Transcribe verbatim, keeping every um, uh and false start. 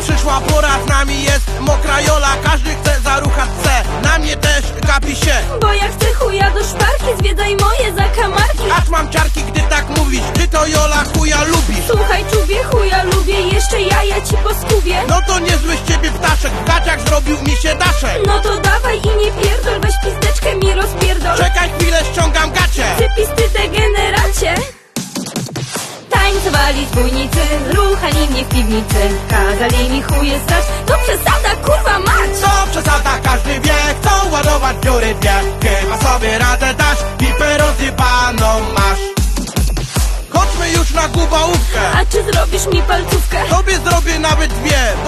Przyszła pora, z nami jest mokra jola. Każdy chce zaruchać C, na mnie też gapi się. Bo ja chcę chuja do szparki, zwiedzaj moje zakamarki. Aż mam ciarki, gdy tak mówisz, ty to jola chuja lubisz. Słuchaj czubie, chuja lubię, jeszcze jaja ci poskubię. No to niezły z ciebie ptaszek, w gaciach zrobił mi się daszek. No to dawaj i nie pierdol, weź pisteczkę mi rozpierdol. Czekaj chwilę, ściągam gacie. Ty pisty degeneracie. Tańcowali zbójnicy, ruchali mnie w piwnicy. Kazali mi chuje strać, to przesada kurwa mać. To przesada, każdy wie, chcą ładować dziury dwie. Chyba sobie radę dasz, pipę rozjebaną masz. Chodźmy już na gubałówkę. A czy zrobisz mi palcówkę? Tobie zrobię nawet dwie.